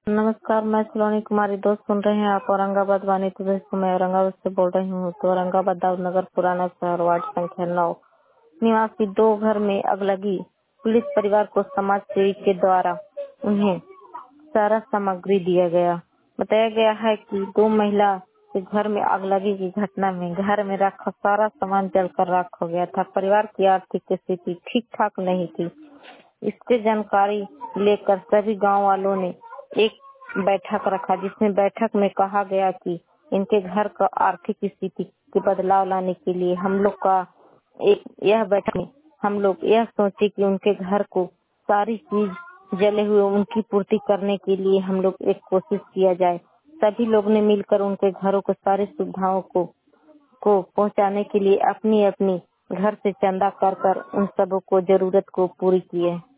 नमस्कार, मैं सलोनी कुमारी दोस्त सुन रहे हैं आप औरंगाबाद वाणी तो दोस्तों मैं औरंगाबाद से बोल रही हूँ। तो औरंगाबाद दाऊद नगर पुराना शहर वार्ड संख्या 9 निवासी 2 घर में आग लगी। पुलिस परिवार को समाज सेवी के द्वारा उन्हें सारा सामग्री दिया गया। बताया गया है कि 2 महिला के घर में आग लगी की घटना में घर में रखा सारा सामान जलकर राख हो गया था। परिवार की आर्थिक स्थिति ठीक ठाक नहीं थी। इसकी जानकारी लेकर सभी गांव वालों ने एक बैठक रखा, जिसमें बैठक में कहा गया कि इनके घर का आर्थिक स्थिति के बदलाव लाने के लिए हम लोग का यह बैठक में हम लोग यह सोचे कि उनके घर को सारी चीज जले हुए उनकी पूर्ति करने के लिए हम लोग एक कोशिश किया जाए। सभी लोग ने मिलकर उनके घरों को सारी सुविधाओं को पहुंचाने के लिए अपनी अपनी घर से चंदा कर उन सबों को जरूरत को पूरी की है।